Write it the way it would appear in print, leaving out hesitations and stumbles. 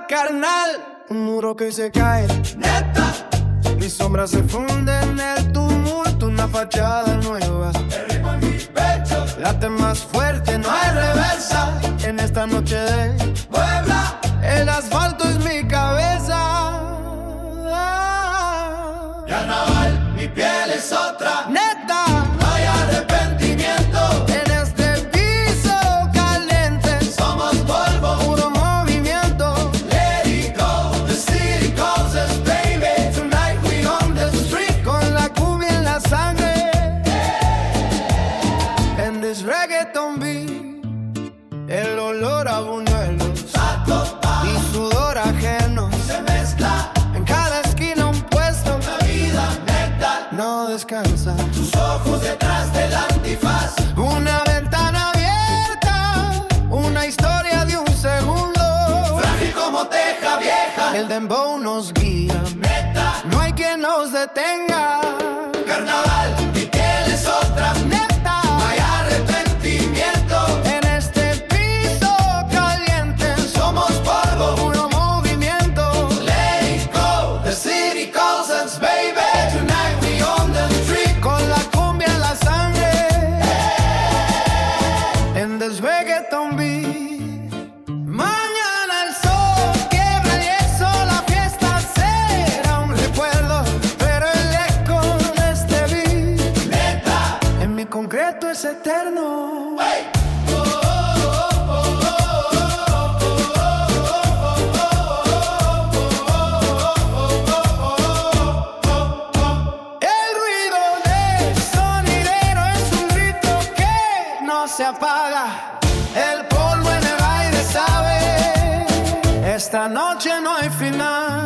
carnal. Un muro que se cae, neta. Mi sombra se funde en el tumulto, una fachada nueva. El ritmo en mi pecho late más fuerte, no hay reversa. En esta noche de Puebla, el asfalto es mi cabeza. Carnaval, mi piel es otra, neta. No hay arrepentimiento. En este piso caliente somos polvo, puro movimiento. Let it go, the city calls us, baby. Tonight we on the street, con la cumbia en la sangre. En this reggaeton beat, el olor a buñuelos y sudor ajeno se mezcla. En cada esquina un puesto, la vida neta no descansa. Tus ojos detrás del antifaz, una ventana abierta, una historia de un segundo. Frágil como teja vieja, el dembow nos guía, neta. No hay quien nos detenga. Carnaval, mi piel es otra, neta. No hay arrepentimiento. En este piso caliente somos polvo, puro movimiento. Let it go, the city calls us, baby. Tonight we on the street, con la cumbia en la sangre. En this reggaeton beat. Mañana el sol quiebra y eso, la fiesta será un recuerdo. Pero el eco de este beat, neta, en mi concreto es eterno. Hey. El ruido del sonidero es un grito que no se apaga. El polvo en el aire sabe, esta noche no hay final.